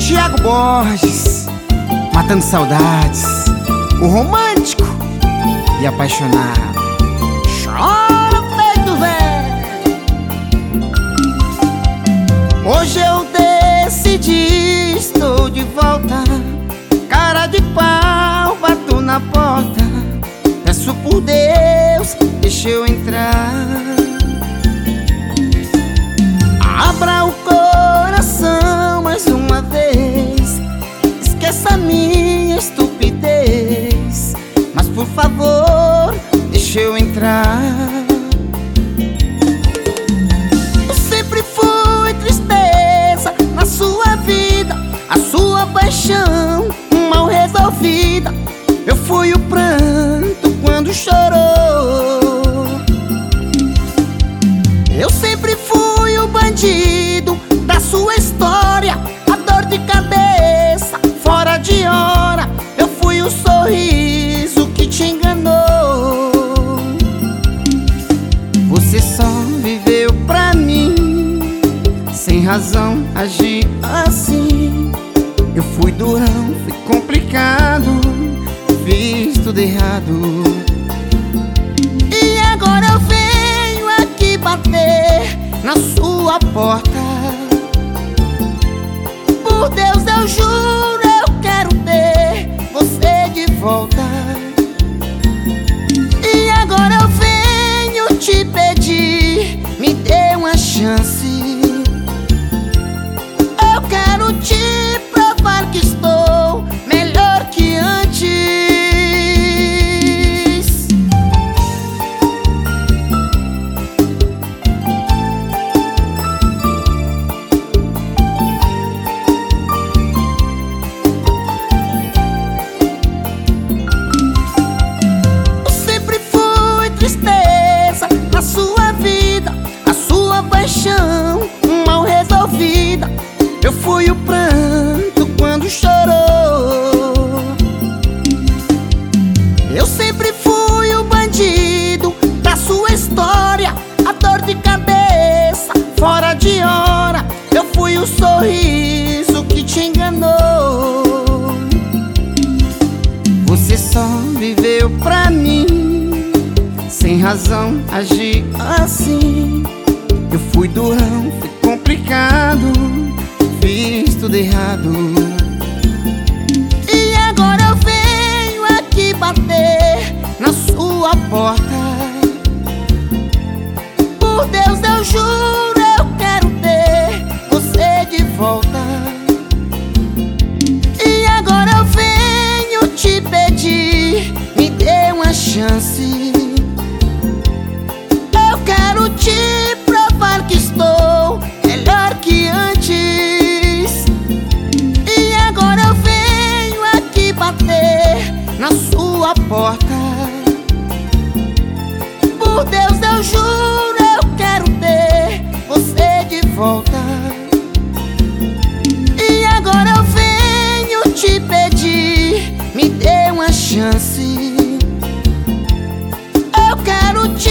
Thiago Borges, matando saudades, o romântico e apaixonado. Chora feito velho. Hoje eu decidi, estou de volta. Cara de pau, bato na porta. Peço por Deus, deixa eu entrar. Abra o coração mais uma vez. Esqueça minha estupidez, mas por favor, deixa eu entrar. Eu sempre fui tristeza na sua vida, a sua paixão mal resolvida. Eu fui o pranto quando chorou. Eu sempre fui o bandido da sua história, a dor de cabeça fora de hora. Eu fui o sorriso que te enganou. Você só viveu pra mim, sem razão agir assim. Eu fui durão, fui complicado, fiz tudo errado. E agora eu venho aqui bater na sua porta. Por Deus eu juro, eu quero ter você de volta. E agora eu venho te pedir, me dê uma chance. Eu quero te provar que estou melhor que antes. Eu sempre fui tristeza na sua vida, a sua paixão mal resolvida. Eu fui o pranto quando chorou. Eu sempre fui o bandido da sua história, a dor de cabeça fora de hora. Eu fui o sorriso que te enganou. Você só viveu pra mim, sem razão agir assim. Eu fui durão, fui complicado, fiz tudo errado. E agora eu venho aqui bater na sua porta. Por Deus eu juro, eu quero ter você de volta. E agora eu venho te pedir, me dê uma chance. Eu quero te provar que estou melhor que antes. E agora eu venho aqui bater na sua porta. Por Deus eu juro, eu quero ter você de volta. E agora eu venho te pedir, me dê uma chance. Eu quero te